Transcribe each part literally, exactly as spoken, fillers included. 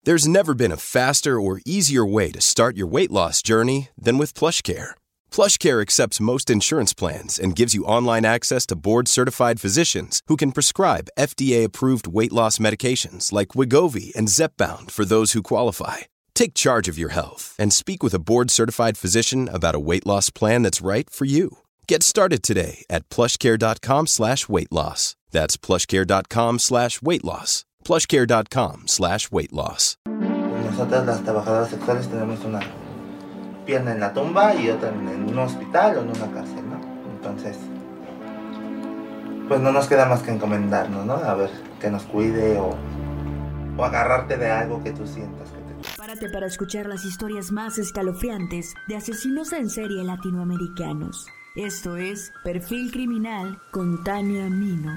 There's never been a faster or easier way to start your weight loss journey than with PlushCare. PlushCare accepts most insurance plans and gives you online access to board-certified physicians who can prescribe F D A-approved weight loss medications like Wegovy and Zepbound for those who qualify. Take charge of your health and speak with a board-certified physician about a weight loss plan that's right for you. Get started today at plushcare.com slash weight loss. That's plushcare.com slash weight loss. plushcare.com slash weight loss. Nosotras las trabajadoras sexuales tenemos una pierna en la tumba y otra en un hospital o en una cárcel, ¿no? Entonces, pues no nos queda más que encomendarnos, ¿no? A ver, que nos cuide o, o agarrarte de algo que tú sientas que te... Prepárate para escuchar las historias más escalofriantes de asesinos en serie latinoamericanos. Esto es Perfil Criminal con Tania Mino.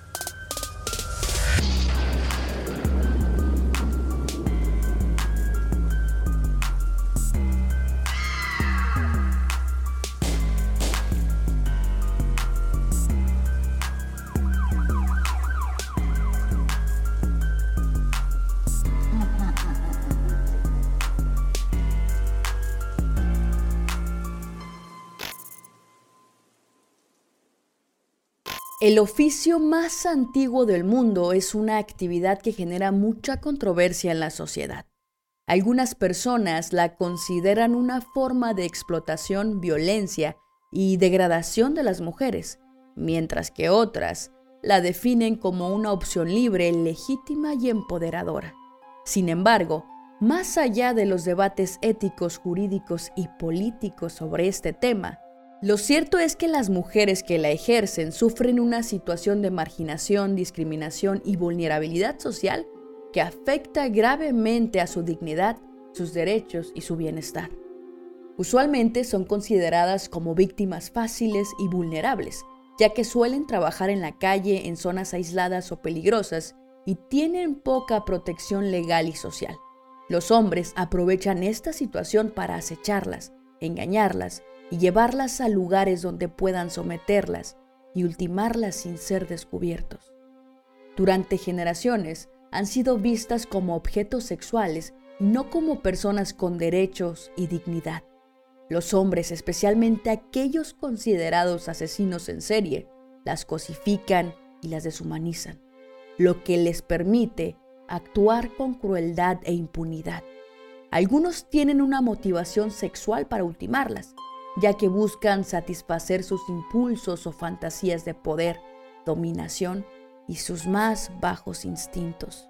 El oficio más antiguo del mundo es una actividad que genera mucha controversia en la sociedad. Algunas personas la consideran una forma de explotación, violencia y degradación de las mujeres, mientras que otras la definen como una opción libre, legítima y empoderadora. Sin embargo, más allá de los debates éticos, jurídicos y políticos sobre este tema, lo cierto es que las mujeres que la ejercen sufren una situación de marginación, discriminación y vulnerabilidad social que afecta gravemente a su dignidad, sus derechos y su bienestar. Usualmente son consideradas como víctimas fáciles y vulnerables, ya que suelen trabajar en la calle, en zonas aisladas o peligrosas y tienen poca protección legal y social. Los hombres aprovechan esta situación para acecharlas, engañarlas y llevarlas a lugares donde puedan someterlas y ultimarlas sin ser descubiertos. Durante generaciones han sido vistas como objetos sexuales y no como personas con derechos y dignidad. Los hombres, especialmente aquellos considerados asesinos en serie, las cosifican y las deshumanizan, lo que les permite actuar con crueldad e impunidad. Algunos tienen una motivación sexual para ultimarlas, ya que buscan satisfacer sus impulsos o fantasías de poder, dominación y sus más bajos instintos.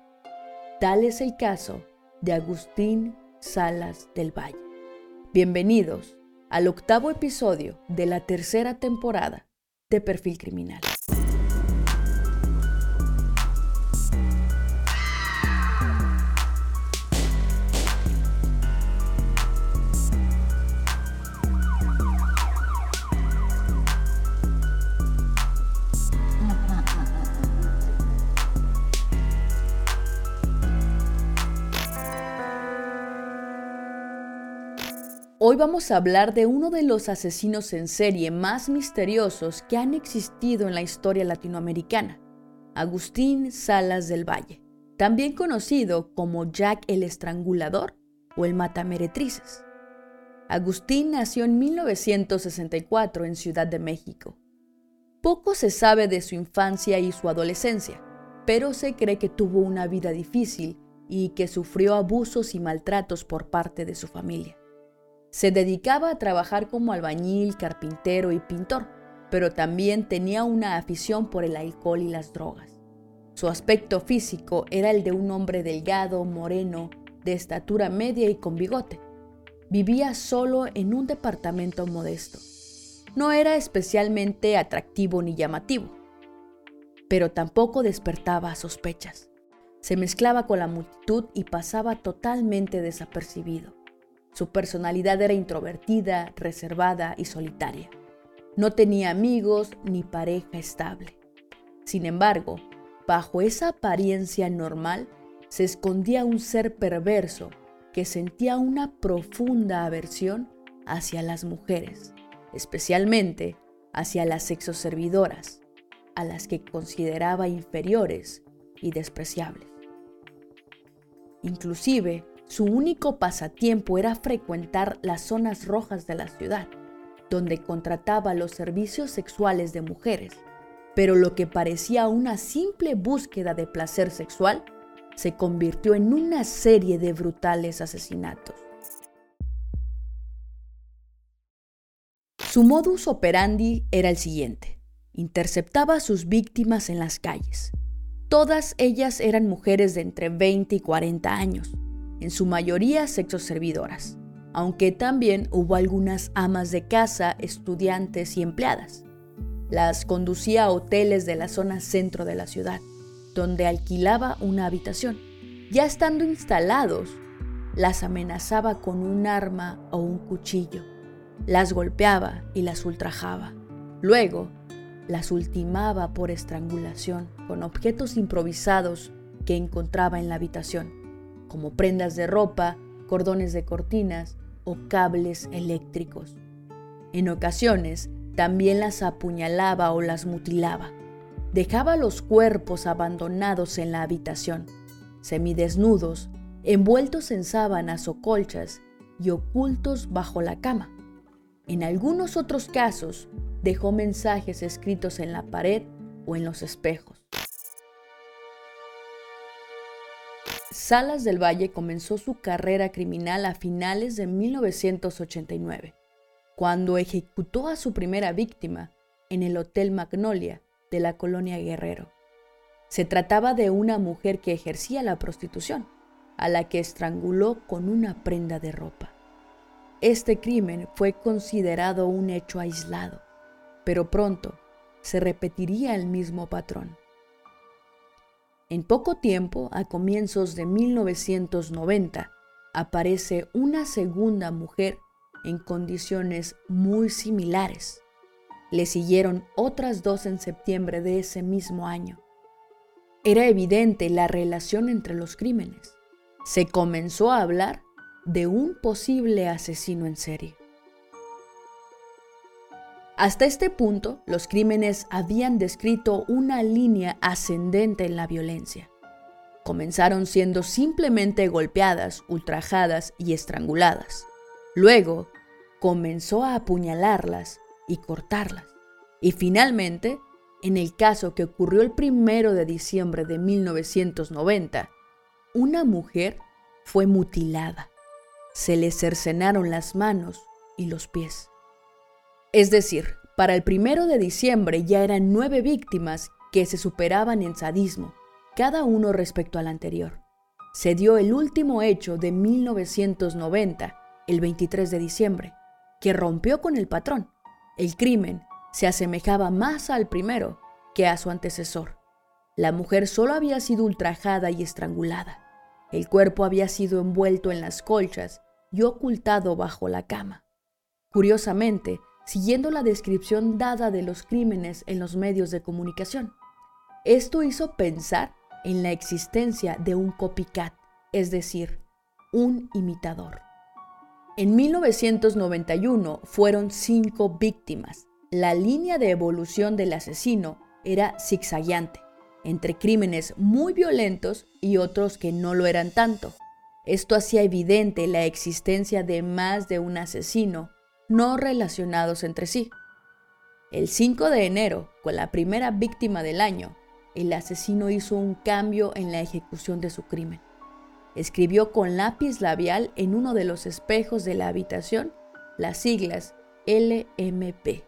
Tal es el caso de Agustín Salas del Valle. Bienvenidos al octavo episodio de la tercera temporada de Perfil Criminal. Hoy vamos a hablar de uno de los asesinos en serie más misteriosos que han existido en la historia latinoamericana, Agustín Salas del Valle, también conocido como Jack el Estrangulador o el Matameretrices. Agustín nació en mil novecientos sesenta y cuatro en Ciudad de México. Poco se sabe de su infancia y su adolescencia, pero se cree que tuvo una vida difícil y que sufrió abusos y maltratos por parte de su familia. Se dedicaba a trabajar como albañil, carpintero y pintor, pero también tenía una afición por el alcohol y las drogas. Su aspecto físico era el de un hombre delgado, moreno, de estatura media y con bigote. Vivía solo en un departamento modesto. No era especialmente atractivo ni llamativo, pero tampoco despertaba sospechas. Se mezclaba con la multitud y pasaba totalmente desapercibido. Su personalidad era introvertida, reservada y solitaria. No tenía amigos ni pareja estable. Sin embargo, bajo esa apariencia normal se escondía un ser perverso que sentía una profunda aversión hacia las mujeres, especialmente hacia las sexoservidoras, a las que consideraba inferiores y despreciables. Inclusive, su único pasatiempo era frecuentar las zonas rojas de la ciudad, donde contrataba los servicios sexuales de mujeres, pero lo que parecía una simple búsqueda de placer sexual se convirtió en una serie de brutales asesinatos. Su modus operandi era el siguiente: interceptaba a sus víctimas en las calles. Todas ellas eran mujeres de entre veinte y cuarenta años, en su mayoría sexoservidoras, aunque también hubo algunas amas de casa, estudiantes y empleadas. Las conducía a hoteles de la zona centro de la ciudad, donde alquilaba una habitación. Ya estando instalados, las amenazaba con un arma o un cuchillo. Las golpeaba y las ultrajaba. Luego, las ultimaba por estrangulación con objetos improvisados que encontraba en la habitación, como prendas de ropa, cordones de cortinas o cables eléctricos. En ocasiones, también las apuñalaba o las mutilaba. Dejaba los cuerpos abandonados en la habitación, semidesnudos, envueltos en sábanas o colchas y ocultos bajo la cama. En algunos otros casos, dejó mensajes escritos en la pared o en los espejos. Salas del Valle comenzó su carrera criminal a finales de mil novecientos ochenta y nueve, cuando ejecutó a su primera víctima en el Hotel Magnolia de la colonia Guerrero. Se trataba de una mujer que ejercía la prostitución, a la que estranguló con una prenda de ropa. Este crimen fue considerado un hecho aislado, pero pronto se repetiría el mismo patrón. En poco tiempo, a comienzos de mil novecientos noventa, aparece una segunda mujer en condiciones muy similares. Le siguieron otras dos en septiembre de ese mismo año. Era evidente la relación entre los crímenes. Se comenzó a hablar de un posible asesino en serie. Hasta este punto, los crímenes habían descrito una línea ascendente en la violencia. Comenzaron siendo simplemente golpeadas, ultrajadas y estranguladas. Luego, comenzó a apuñalarlas y cortarlas. Y finalmente, en el caso que ocurrió el primero de diciembre de mil novecientos noventa, una mujer fue mutilada. Se le cercenaron las manos y los pies. Es decir, para el primero de diciembre ya eran nueve víctimas que se superaban en sadismo, cada uno respecto al anterior. Se dio el último hecho de mil novecientos noventa, el veintitrés de diciembre, que rompió con el patrón. El crimen se asemejaba más al primero que a su antecesor. La mujer solo había sido ultrajada y estrangulada. El cuerpo había sido envuelto en las colchas y ocultado bajo la cama. Curiosamente, siguiendo la descripción dada de los crímenes en los medios de comunicación, esto hizo pensar en la existencia de un copycat, es decir, un imitador. En mil novecientos noventa y uno fueron cinco víctimas. La línea de evolución del asesino era zigzagueante, entre crímenes muy violentos y otros que no lo eran tanto. Esto hacía evidente la existencia de más de un asesino no relacionados entre sí. El cinco de enero, con la primera víctima del año, el asesino hizo un cambio en la ejecución de su crimen. Escribió con lápiz labial en uno de los espejos de la habitación las siglas L M P.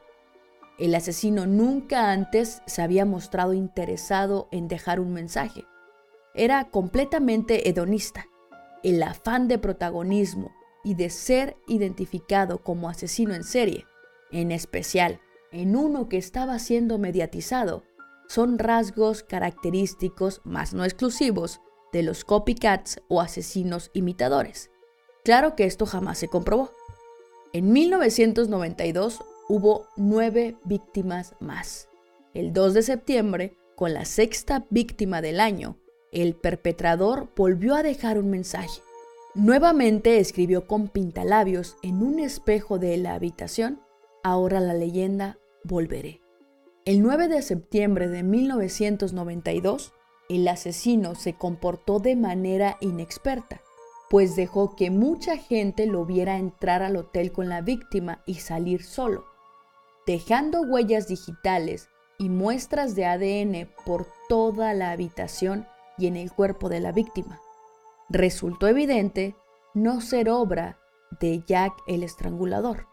El asesino nunca antes se había mostrado interesado en dejar un mensaje. Era completamente hedonista. El afán de protagonismo y de ser identificado como asesino en serie, en especial en uno que estaba siendo mediatizado, son rasgos característicos, mas no exclusivos, de los copycats o asesinos imitadores. Claro que esto jamás se comprobó. En mil novecientos noventa y dos hubo nueve víctimas más. El dos de septiembre, con la sexta víctima del año, el perpetrador volvió a dejar un mensaje. Nuevamente escribió con pintalabios en un espejo de la habitación: ahora la leyenda, volveré. El nueve de septiembre de mil novecientos noventa y dos, el asesino se comportó de manera inexperta, pues dejó que mucha gente lo viera entrar al hotel con la víctima y salir solo, dejando huellas digitales y muestras de A D N por toda la habitación y en el cuerpo de la víctima. Resultó evidente no ser obra de Jack el Estrangulador.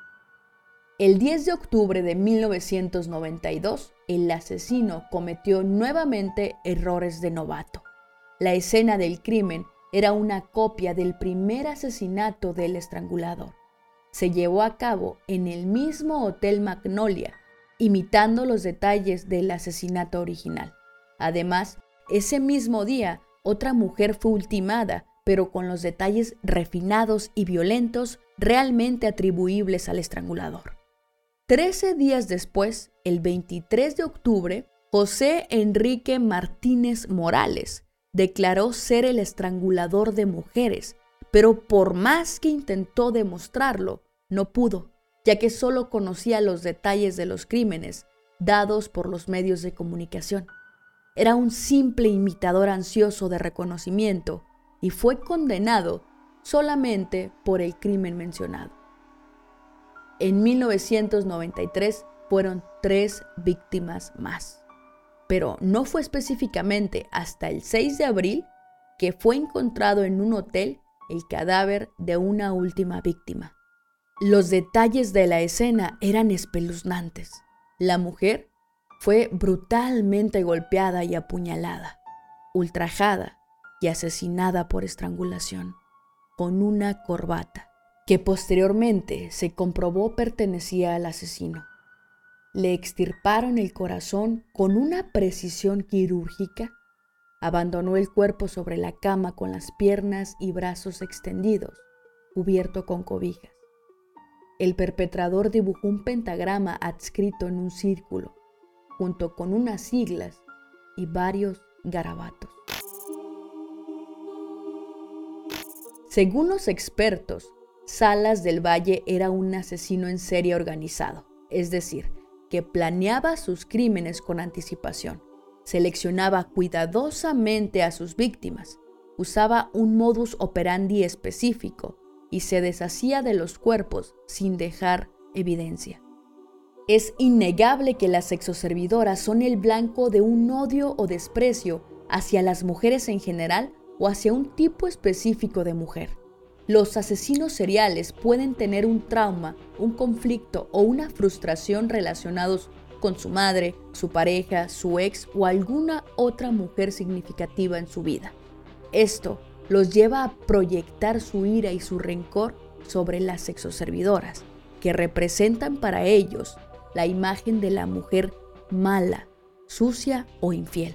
El diez de octubre de mil novecientos noventa y dos, el asesino cometió nuevamente errores de novato. La escena del crimen era una copia del primer asesinato del estrangulador. Se llevó a cabo en el mismo Hotel Magnolia, imitando los detalles del asesinato original. Además, ese mismo día, otra mujer fue ultimada, pero con los detalles refinados y violentos realmente atribuibles al estrangulador. Trece días después, el veintitrés de octubre, José Enrique Martínez Morales declaró ser el estrangulador de mujeres, pero por más que intentó demostrarlo, no pudo, ya que solo conocía los detalles de los crímenes dados por los medios de comunicación. Era un simple imitador ansioso de reconocimiento y fue condenado solamente por el crimen mencionado. En mil novecientos noventa y tres fueron tres víctimas más, pero no fue específicamente hasta el seis de abril que fue encontrado en un hotel el cadáver de una última víctima. Los detalles de la escena eran espeluznantes. La mujer fue brutalmente golpeada y apuñalada, ultrajada y asesinada por estrangulación con una corbata, que posteriormente se comprobó pertenecía al asesino. Le extirparon el corazón con una precisión quirúrgica, abandonó el cuerpo sobre la cama con las piernas y brazos extendidos, cubierto con cobijas. El perpetrador dibujó un pentagrama adscrito en un círculo, junto con unas siglas y varios garabatos. Según los expertos, Salas del Valle era un asesino en serie organizado, es decir, que planeaba sus crímenes con anticipación, seleccionaba cuidadosamente a sus víctimas, usaba un modus operandi específico y se deshacía de los cuerpos sin dejar evidencia. Es innegable que las sexoservidoras son el blanco de un odio o desprecio hacia las mujeres en general o hacia un tipo específico de mujer. Los asesinos seriales pueden tener un trauma, un conflicto o una frustración relacionados con su madre, su pareja, su ex o alguna otra mujer significativa en su vida. Esto los lleva a proyectar su ira y su rencor sobre las sexoservidoras, que representan para ellos la imagen de la mujer mala, sucia o infiel.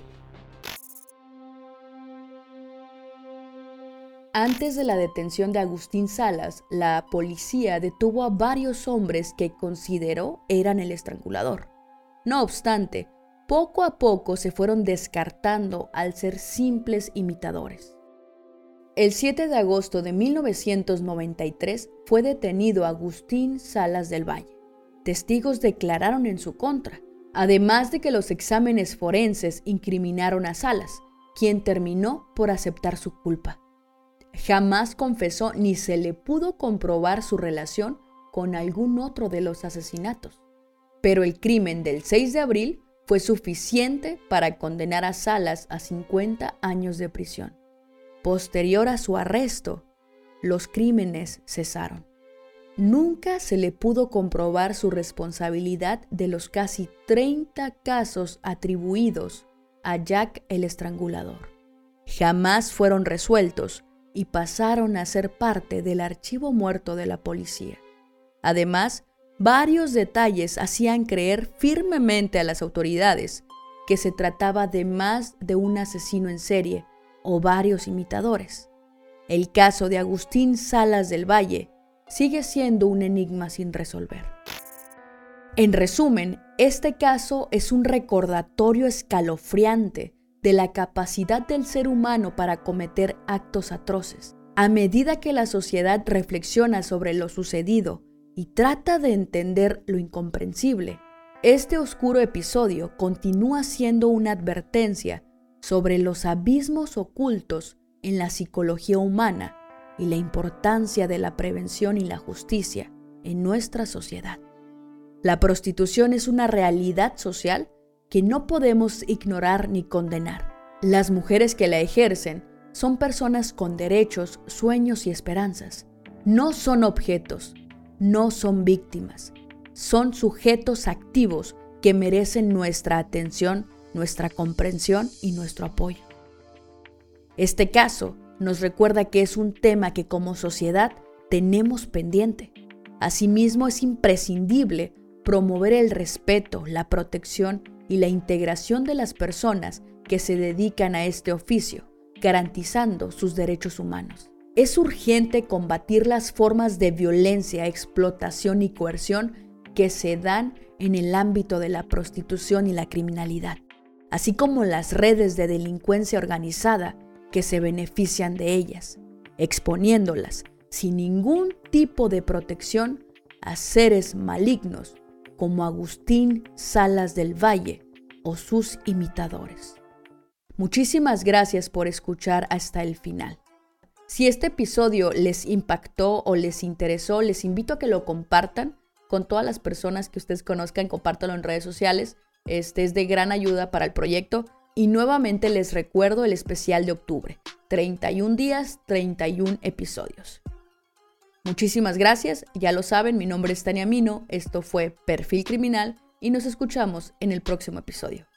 Antes de la detención de Agustín Salas, la policía detuvo a varios hombres que consideró eran el estrangulador. No obstante, poco a poco se fueron descartando al ser simples imitadores. El siete de agosto de mil novecientos noventa y tres fue detenido Agustín Salas del Valle. Testigos declararon en su contra, además de que los exámenes forenses incriminaron a Salas, quien terminó por aceptar su culpa. Jamás confesó ni se le pudo comprobar su relación con algún otro de los asesinatos. Pero el crimen del seis de abril fue suficiente para condenar a Salas a cincuenta años de prisión. Posterior a su arresto, los crímenes cesaron. Nunca se le pudo comprobar su responsabilidad de los casi treinta casos atribuidos a Jack el Estrangulador. Jamás fueron resueltos y pasaron a ser parte del archivo muerto de la policía. Además, varios detalles hacían creer firmemente a las autoridades que se trataba de más de un asesino en serie o varios imitadores. El caso de Agustín Salas del Valle sigue siendo un enigma sin resolver. En resumen, este caso es un recordatorio escalofriante de la capacidad del ser humano para cometer actos atroces. A medida que la sociedad reflexiona sobre lo sucedido y trata de entender lo incomprensible, este oscuro episodio continúa siendo una advertencia sobre los abismos ocultos en la psicología humana y la importancia de la prevención y la justicia en nuestra sociedad. La prostitución es una realidad social que no podemos ignorar ni condenar. Las mujeres que la ejercen son personas con derechos, sueños y esperanzas. No son objetos, no son víctimas. Son sujetos activos que merecen nuestra atención, nuestra comprensión y nuestro apoyo. Este caso nos recuerda que es un tema que como sociedad tenemos pendiente. Asimismo, es imprescindible promover el respeto, la protección y la integración de las personas que se dedican a este oficio, garantizando sus derechos humanos. Es urgente combatir las formas de violencia, explotación y coerción que se dan en el ámbito de la prostitución y la criminalidad, así como las redes de delincuencia organizada que se benefician de ellas, exponiéndolas sin ningún tipo de protección a seres malignos como Agustín Salas del Valle o sus imitadores. Muchísimas gracias por escuchar hasta el final. Si este episodio les impactó o les interesó, les invito a que lo compartan con todas las personas que ustedes conozcan, compártanlo en redes sociales. Este es de gran ayuda para el proyecto. Y nuevamente les recuerdo el especial de octubre. treinta y un días, treinta y un episodios. Muchísimas gracias. Ya lo saben, mi nombre es Tania Mino. Esto fue Perfil Criminal y nos escuchamos en el próximo episodio.